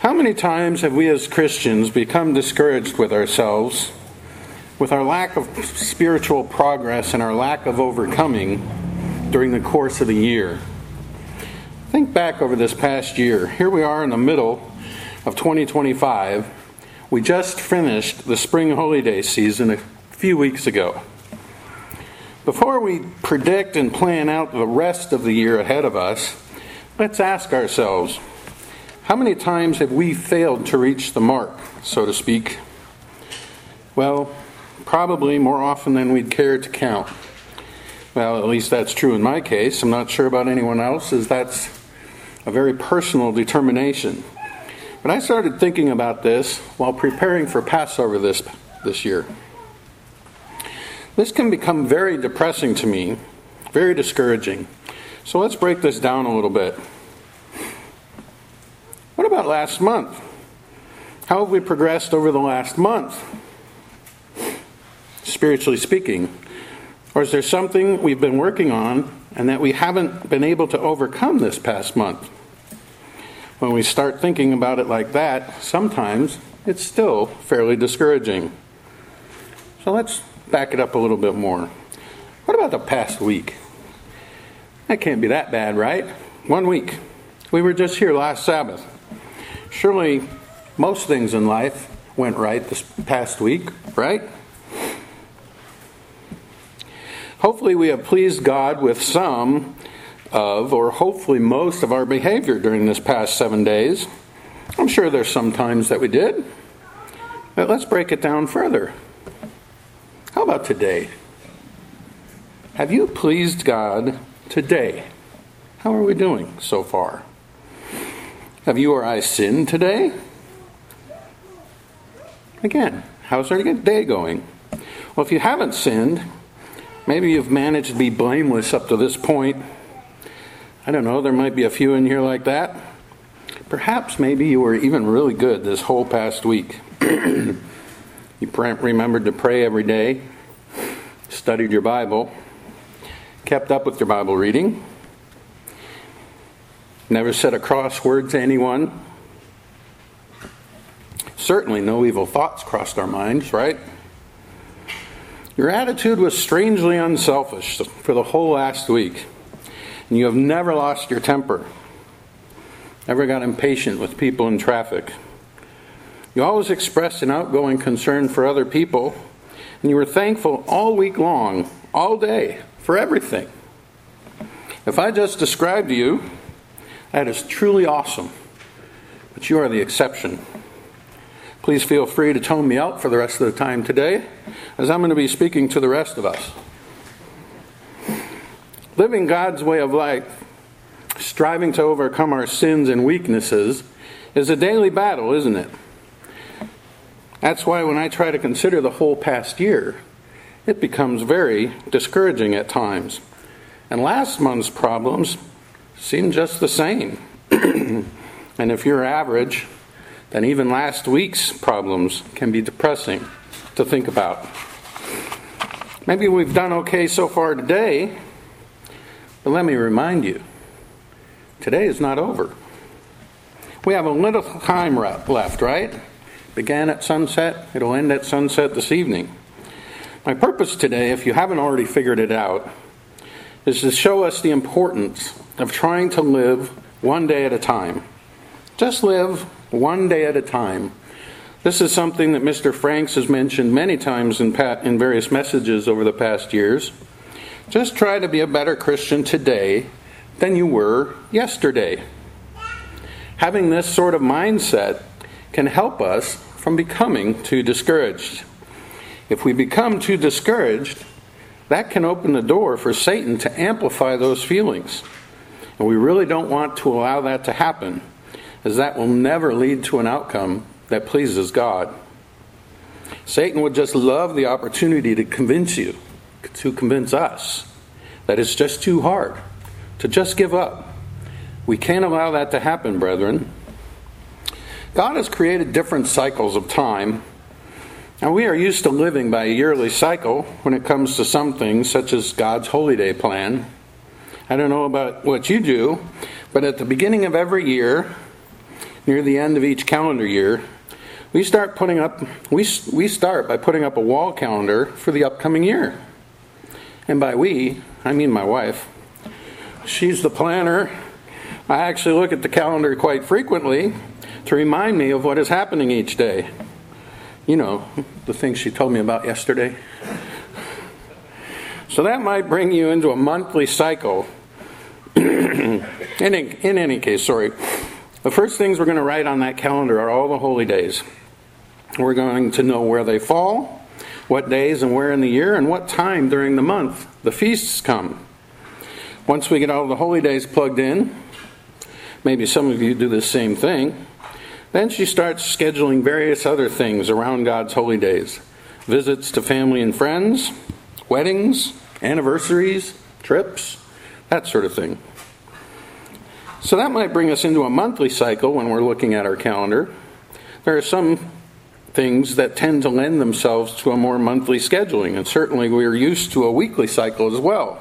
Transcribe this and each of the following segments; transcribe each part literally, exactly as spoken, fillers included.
How many times have we as Christians become discouraged with ourselves, with our lack of spiritual progress and our lack of overcoming during the course of the year? Think back over this past year. Here we are in the middle of twenty twenty-five. We just finished the spring holiday season a few weeks ago. Before we predict and plan out the rest of the year ahead of us, let's ask ourselves, how many times have we failed to reach the mark, so to speak? Well, probably more often than we'd care to count. Well, at least that's true in my case. I'm not sure about anyone else's. That's a very personal determination. But I started thinking about this while preparing for Passover this, this year. This can become very depressing to me, very discouraging. So let's break this down a little bit. What about last month? How have we progressed over the last month, spiritually speaking? Or is there something we've been working on and that we haven't been able to overcome this past month? When we start thinking about it like that, sometimes it's still fairly discouraging. So let's back it up a little bit more. What about the past week? That can't be that bad, right? One week. We were just here last Sabbath. Surely most things in life went right this past week, right? Hopefully we have pleased God with some of, or hopefully most of our behavior during this past seven days. I'm sure there's some times that we did. But let's break it down further. How about today? Have you pleased God today? How are we doing so far? Have you or I sinned today? Again, how's our day going? Well, if you haven't sinned, maybe you've managed to be blameless up to this point. I don't know, there might be a few in here like that. Perhaps maybe you were even really good this whole past week. You remembered to pray every day, studied your Bible, kept up with your Bible reading, never said a crossword to anyone. Certainly no evil thoughts crossed our minds, right? Your attitude was strangely unselfish for the whole last week. And you have never lost your temper. Never got impatient with people in traffic. You always expressed an outgoing concern for other people. And you were thankful all week long, all day, for everything. If I just described you, that is truly awesome. But you are the exception. Please feel free to tone me out for the rest of the time today, as I'm going to be speaking to the rest of us. Living God's way of life, striving to overcome our sins and weaknesses, is a daily battle, isn't it? That's why when I try to consider the whole past year, it becomes very discouraging at times. And last month's problems seem just the same. And if you're average, then even last week's problems can be depressing to think about. Maybe we've done okay so far today, but let me remind you, today is not over. We have a little time left, right? Began at sunset, it'll end at sunset this evening. My purpose today, if you haven't already figured it out, is to show us the importance of trying to live one day at a time. Just live one day at a time. This is something that Mister Franks has mentioned many times in, pa- in various messages over the past years. Just try to be a better Christian today than you were yesterday. Having this sort of mindset can help us from becoming too discouraged. If we become too discouraged, that can open the door for Satan to amplify those feelings. And we really don't want to allow that to happen, as that will never lead to an outcome that pleases God. Satan would just love the opportunity to convince you, to convince us, that it's just too hard, to just give up. We can't allow that to happen, brethren. God has created different cycles of time, and we are used to living by a yearly cycle when it comes to some things, such as God's holy day plan. I don't know about what you do, but at the beginning of every year, near the end of each calendar year, we start putting up we we start by putting up a wall calendar for the upcoming year. And by we, I mean my wife. She's the planner. I actually look at the calendar quite frequently to remind me of what is happening each day. You know, the things she told me about yesterday. So that might bring you into a monthly cycle. in, in any case, sorry. The first things we're going to write on that calendar are all the holy days. We're going to know where they fall, what days and where in the year, and what time during the month the feasts come. Once we get all the holy days plugged in, maybe some of you do the same thing, then she starts scheduling various other things around God's holy days. Visits to family and friends, weddings, anniversaries, trips, that sort of thing. So that might bring us into a monthly cycle when we're looking at our calendar. There are some things that tend to lend themselves to a more monthly scheduling, and certainly we're used to a weekly cycle as well.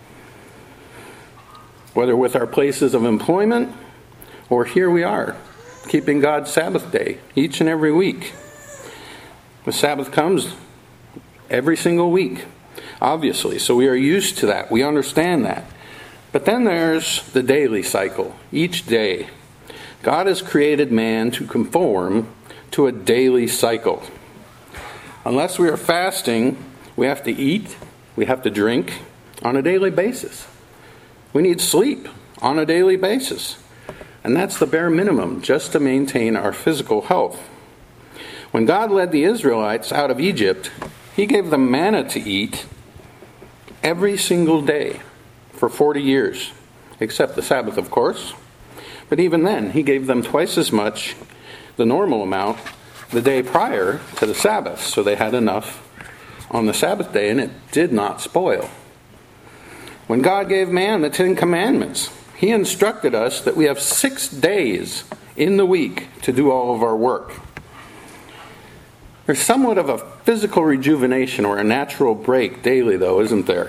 Whether with our places of employment, or here we are, keeping God's Sabbath day each and every week. The Sabbath comes every single week, obviously, so we are used to that. We understand that. But then there's the daily cycle, each day. God has created man to conform to a daily cycle. Unless we are fasting, we have to eat, we have to drink on a daily basis. We need sleep on a daily basis. And that's the bare minimum just to maintain our physical health. When God led the Israelites out of Egypt, He gave them manna to eat every single day for forty years, except the Sabbath, of course. But even then, He gave them twice as much, the normal amount, the day prior to the Sabbath. So they had enough on the Sabbath day, and it did not spoil. When God gave man the Ten Commandments, He instructed us that we have six days in the week to do all of our work. There's somewhat of a physical rejuvenation or a natural break daily, though, isn't there?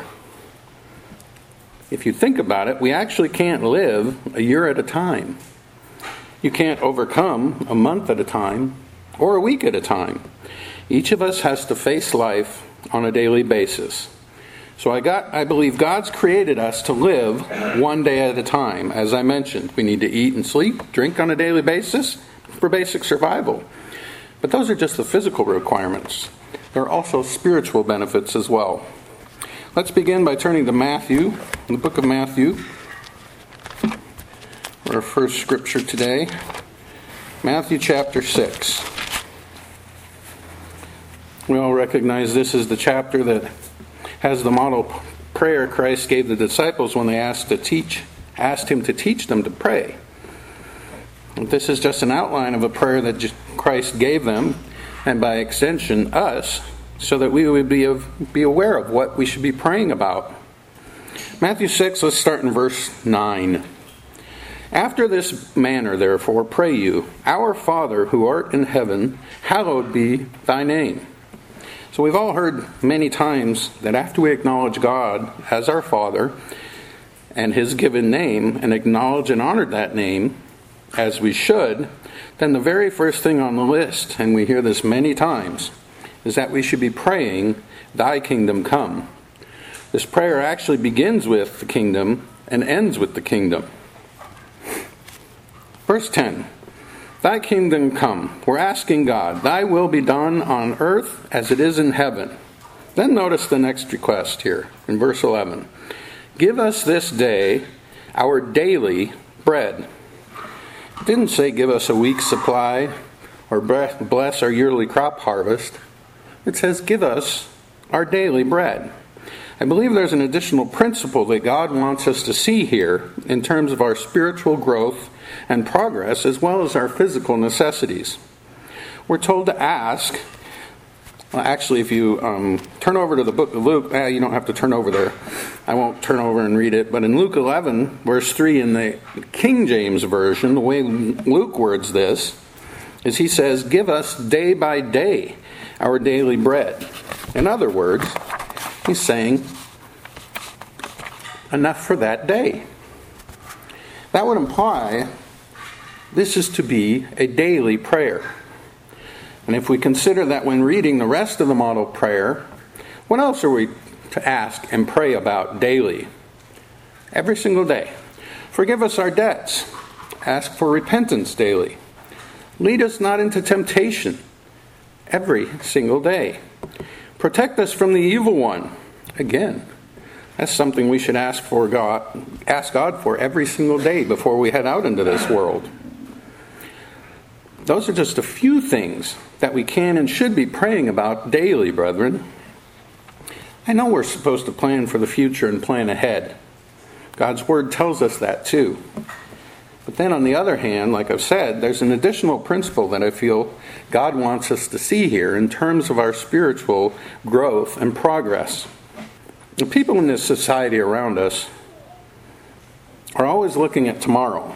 If you think about it, we actually can't live a year at a time. You can't overcome a month at a time or a week at a time. Each of us has to face life on a daily basis. So I got I believe God's created us to live one day at a time. As I mentioned, we need to eat and sleep, drink on a daily basis for basic survival. But those are just the physical requirements. There are also spiritual benefits as well. Let's begin by turning to Matthew, the book of Matthew. Our first scripture today, Matthew chapter six. We all recognize this is the chapter that has the model prayer Christ gave the disciples when they asked to teach, asked Him to teach them to pray. This is just an outline of a prayer that Christ gave them, and by extension us, so that we would be of, be aware of what we should be praying about. Matthew six, let's start in verse nine. After this manner, therefore, pray you, Our Father who art in heaven, hallowed be thy name. So we've all heard many times that after we acknowledge God as our Father and His given name, and acknowledge and honor that name as we should, then the very first thing on the list, and we hear this many times, is that we should be praying, Thy kingdom come. This prayer actually begins with the kingdom and ends with the kingdom. Verse ten, Thy kingdom come. We're asking God, Thy will be done on earth as it is in heaven. Then notice the next request here in verse eleven. Give us this day our daily bread. It didn't say give us a week's supply or bless our yearly crop harvest. It says give us our daily bread. I believe there's an additional principle that God wants us to see here in terms of our spiritual growth and progress, as well as our physical necessities. We're told to ask. Well, actually, if you um, turn over to the book of Luke, eh, you don't have to turn over there. I won't turn over and read it. But in Luke eleven, verse three, in the King James Version, the way Luke words this is he says, give us day by day our daily bread. In other words, he's saying, enough for that day. That would imply This is to be a daily prayer. And if we consider that when reading the rest of the model prayer, what else are we to ask and pray about daily? Every single day. Forgive us our debts. Ask for repentance daily. Lead us not into temptation. Every single day. Protect us from the evil one. Again, that's something we should ask for God, ask God for every single day before we head out into this world. Those are just a few things that we can and should be praying about daily, brethren. I know we're supposed to plan for the future and plan ahead. God's Word tells us that too. But then on the other hand, like I've said, there's an additional principle that I feel God wants us to see here in terms of our spiritual growth and progress. The people in this society around us are always looking at tomorrow.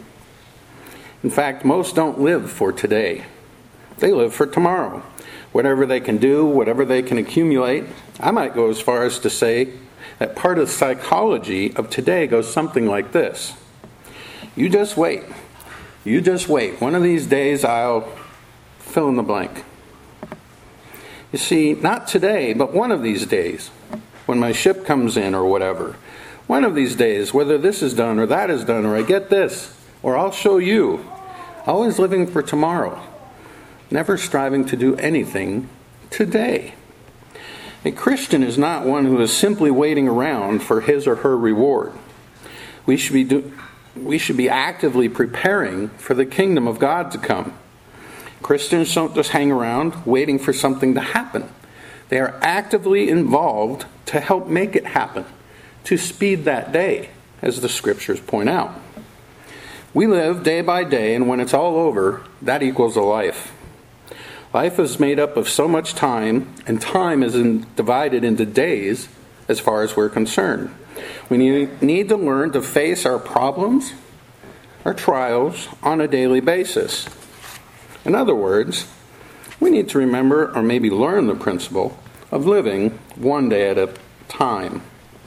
In fact, most don't live for today. They live for tomorrow. Whatever they can do, whatever they can accumulate. I might go as far as to say that part of the psychology of today goes something like this. You just wait. You just wait. One of these days I'll fill in the blank. You see, not today, but one of these days, when my ship comes in or whatever. One of these days, whether this is done or that is done, or I get this, or I'll show you. Always living for tomorrow. Never striving to do anything today. A Christian is not one who is simply waiting around for his or her reward. We should be do, we should be actively preparing for the kingdom of God to come. Christians don't just hang around waiting for something to happen. They are actively involved to help make it happen, to speed that day, as the scriptures point out. We live day by day, and when it's all over, that equals a life. Life is made up of so much time, and time is in, divided into days as far as we're concerned. We need, need to learn to face our problems, our trials, on a daily basis. In other words, we need to remember or maybe learn the principle of living one day at a time.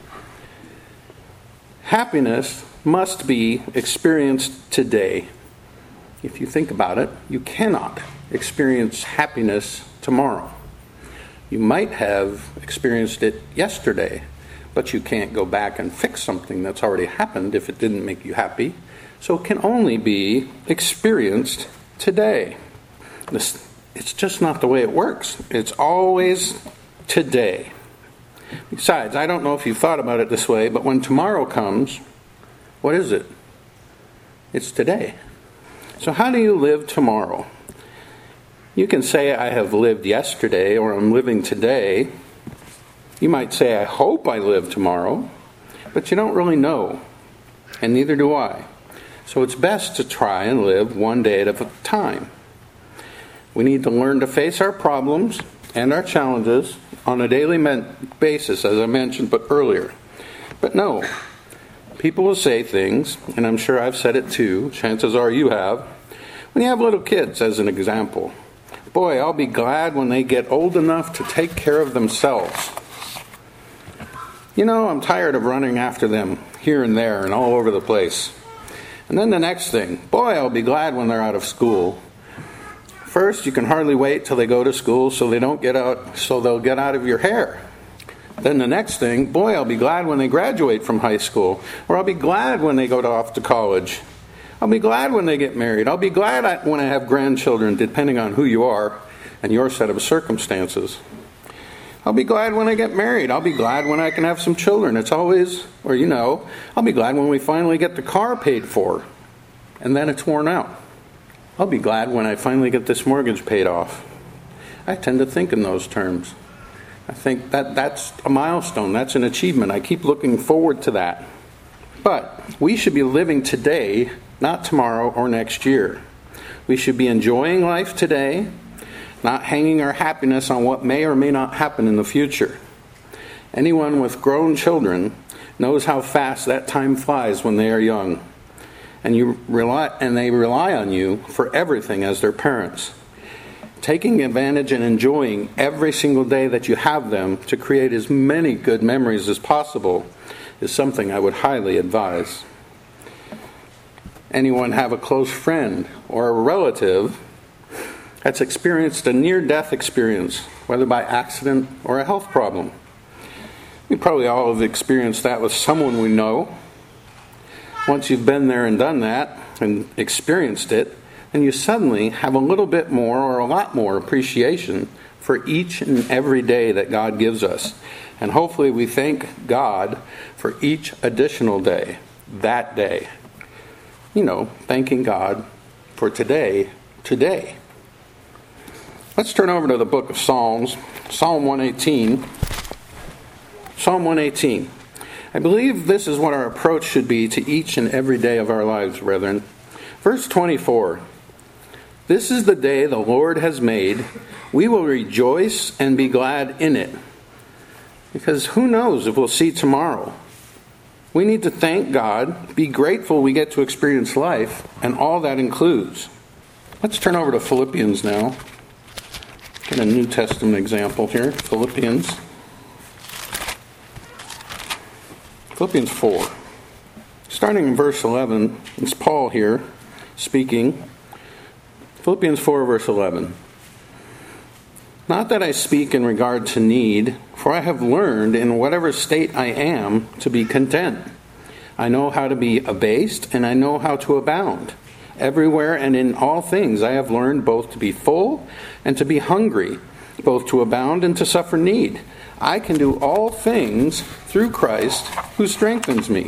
Happiness must be experienced today. If you think about it, you cannot experience happiness tomorrow. You might have experienced it yesterday, but you can't go back and fix something that's already happened if it didn't make you happy. So it can only be experienced today. This, it's just not the way it works. It's always today. Besides, I don't know if you've thought about it this way, but when tomorrow comes, what is it? It's today. So how do you live tomorrow? You can say, I have lived yesterday, or I'm living today. You might say, I hope I live tomorrow, but you don't really know, and neither do I. So it's best to try and live one day at a time. We need to learn to face our problems and our challenges on a daily basis, as I mentioned but earlier. But no, people will say things, and I'm sure I've said it too, chances are you have, when you have little kids as an example. Boy, I'll be glad when they get old enough to take care of themselves. You know, I'm tired of running after them here and there and all over the place. And then the next thing, boy, I'll be glad when they're out of school. First, you can hardly wait till they go to school so they don't get out, so they'll get out of your hair. Then the next thing, boy, I'll be glad when they graduate from high school, or I'll be glad when they go to, off to college. I'll be glad when they get married. I'll be glad I, when I have grandchildren, depending on who you are and your set of circumstances. I'll be glad when I get married. I'll be glad when I can have some children. It's always, or you know, I'll be glad when we finally get the car paid for, and then it's worn out. I'll be glad when I finally get this mortgage paid off. I tend to think in those terms. I think that that's a milestone. That's an achievement. I keep looking forward to that. But we should be living today, not tomorrow or next year. We should be enjoying life today, not hanging our happiness on what may or may not happen in the future. Anyone with grown children knows how fast that time flies when they are young. And you rely, and they rely on you for everything as their parents. Taking advantage and enjoying every single day that you have them to create as many good memories as possible is something I would highly advise. anyone have a close friend or a relative that's experienced a near-death experience, whether by accident or a health problem? We probably all have experienced that with someone we know. Once you've been there and done that and experienced it, then you suddenly have a little bit more or a lot more appreciation for each and every day that God gives us. And hopefully we thank God for each additional day, that day. You know, thanking God for today, today. Let's turn over to the book of Psalms, Psalm one eighteen. Psalm one eighteen. I believe this is what our approach should be to each and every day of our lives, brethren. Verse twenty-four. This is the day the Lord has made. We will rejoice and be glad in it. Because who knows if we'll see tomorrow. We need to thank God, be grateful we get to experience life, and all that includes. Let's turn over to Philippians now. Get a New Testament example here. Philippians. Philippians four. Starting in verse eleven, it's Paul here speaking. Philippians four, verse eleven. Not that I speak in regard to need, for I have learned in whatever state I am to be content. I know how to be abased, and I know how to abound. Everywhere and in all things I have learned both to be full and to be hungry, both to abound and to suffer need. I can do all things through Christ who strengthens me.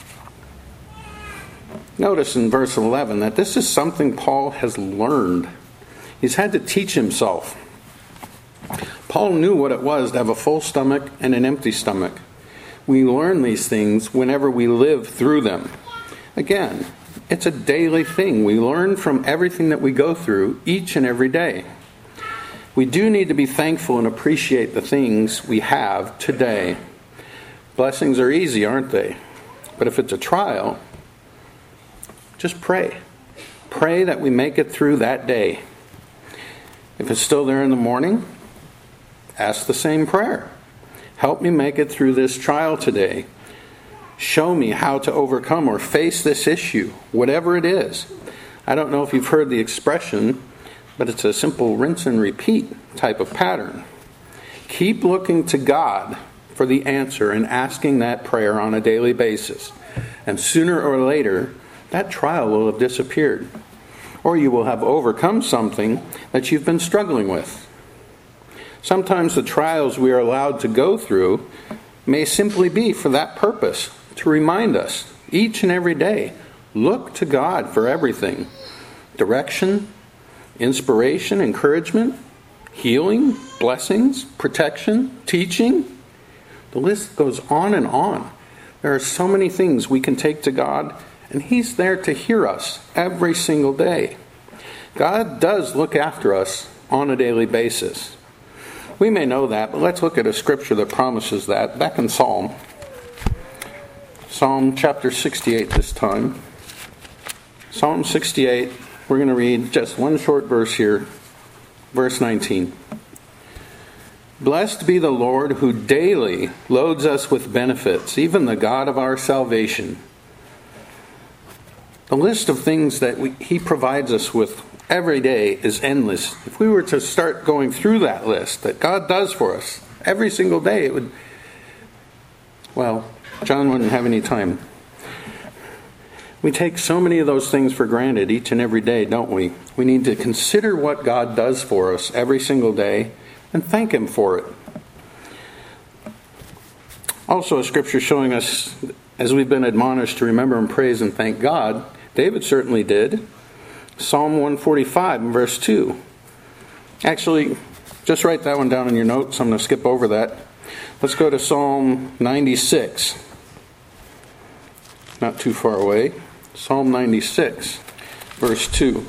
Notice in verse eleven that this is something Paul has learned. He's had to teach himself. Paul knew what it was to have a full stomach and an empty stomach. We learn these things whenever we live through them. Again, it's a daily thing. We learn from everything that we go through each and every day. We do need to be thankful and appreciate the things we have today. Blessings are easy, aren't they? But if it's a trial, just pray. Pray that we make it through that day. If it's still there in the morning, ask the same prayer. Help me make it through this trial today. Show me how to overcome or face this issue, whatever it is. I don't know if you've heard the expression, but it's a simple rinse and repeat type of pattern. Keep looking to God for the answer and asking that prayer on a daily basis. And sooner or later, that trial will have disappeared. Or you will have overcome something that you've been struggling with. Sometimes the trials we are allowed to go through may simply be for that purpose, to remind us each and every day, look to God for everything. Direction, inspiration, encouragement, healing, blessings, protection, teaching. The list goes on and on. There are so many things we can take to God, and He's there to hear us every single day. God does look after us on a daily basis. We may know that, but let's look at a scripture that promises that. Back in Psalm. Psalm chapter sixty-eight this time. Psalm sixty-eight, we're going to read just one short verse here. Verse nineteen. Blessed be the Lord who daily loads us with benefits, even the God of our salvation. The list of things that we, He provides us with every day is endless. If we were to start going through that list that God does for us every single day, it would, well, John wouldn't have any time. We take so many of those things for granted each and every day, don't we? We need to consider what God does for us every single day and thank Him for it. Also, a scripture showing us, as we've been admonished to remember and praise and thank God, David certainly did. Psalm one forty-five and verse two. Actually, just write that one down in your notes. I'm going to skip over that. Let's go to Psalm ninety-six. Not too far away. Psalm ninety-six, verse two.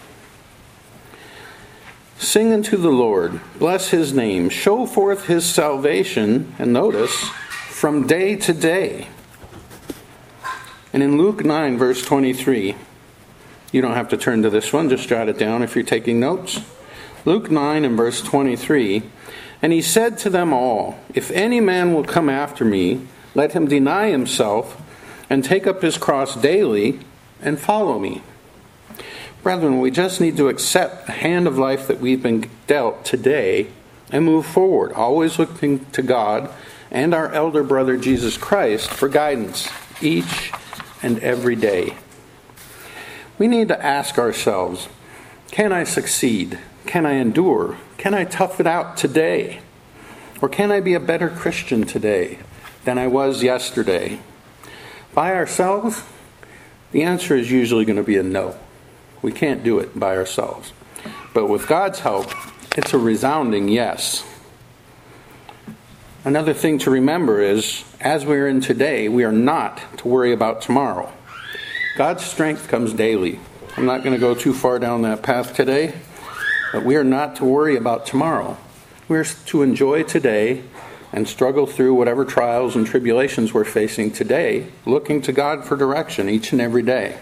Sing unto the Lord, bless His name, show forth His salvation, and notice, from day to day. And in Luke nine, verse twenty-three, you don't have to turn to this one, just jot it down if you're taking notes. Luke nine and verse twenty-three, and He said to them all, if any man will come after me, let him deny himself, and take up his cross daily, and follow me. Brethren, we just need to accept the hand of life that we've been dealt today and move forward, always looking to God and our elder brother Jesus Christ for guidance each and every day. We need to ask ourselves, can I succeed? Can I endure? Can I tough it out today? Or can I be a better Christian today than I was yesterday? By ourselves, the answer is usually going to be a no. We can't do it by ourselves. But with God's help, it's a resounding yes. Another thing to remember is, as we're in today, we are not to worry about tomorrow. God's strength comes daily. I'm not going to go too far down that path today, but we are not to worry about tomorrow. We're to enjoy today and struggle through whatever trials and tribulations we're facing today, looking to God for direction each and every day.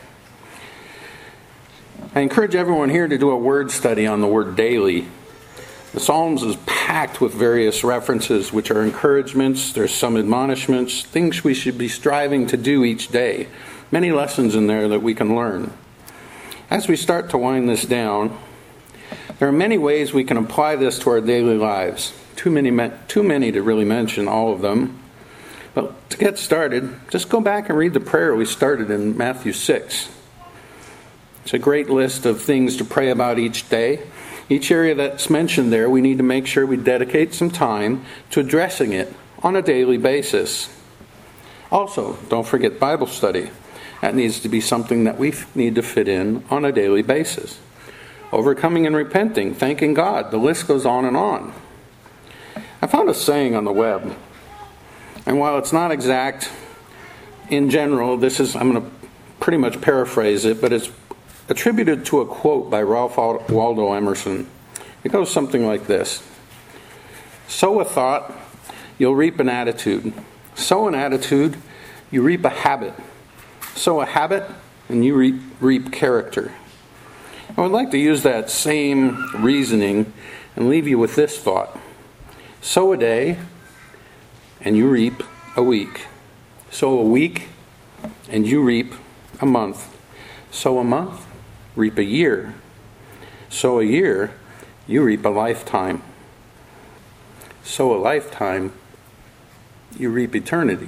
I encourage everyone here to do a word study on the word daily. The Psalms is packed with various references which are encouragements, there's some admonishments, things we should be striving to do each day. Many lessons in there that we can learn. As we start to wind this down, there are many ways we can apply this to our daily lives. Too many, too many to really mention all of them. But to get started, just go back and read the prayer we started in Matthew six. It's a great list of things to pray about each day. Each area that's mentioned there, we need to make sure we dedicate some time to addressing it on a daily basis. Also, don't forget Bible study. That needs to be something that we need to fit in on a daily basis. Overcoming and repenting, thanking God. The list goes on and on. I found a saying on the web, and while it's not exact, in general, this is, I'm going to pretty much paraphrase it, but it's attributed to a quote by Ralph Waldo Emerson. It goes something like this: sow a thought, you'll reap an attitude. Sow an attitude, you reap a habit. Sow a habit, and you reap, reap character. I would like to use that same reasoning and leave you with this thought. Sow a day, and you reap a week. Sow a week, and you reap a month. Sow a month, reap a year. Sow a year, you reap a lifetime. Sow a lifetime, you reap eternity.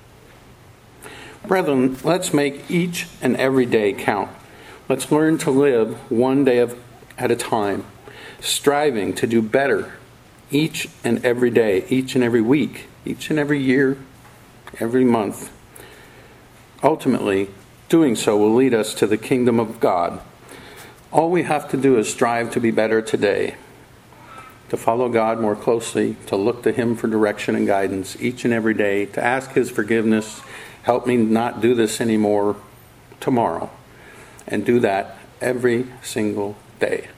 Brethren, let's make each and every day count. Let's learn to live one day of, at a time, striving to do better each and every day, each and every week, each and every year, every month. Ultimately, doing so will lead us to the kingdom of God. All we have to do is strive to be better today, to follow God more closely, to look to Him for direction and guidance each and every day, to ask His forgiveness. Help me not do this anymore tomorrow. And do that every single day.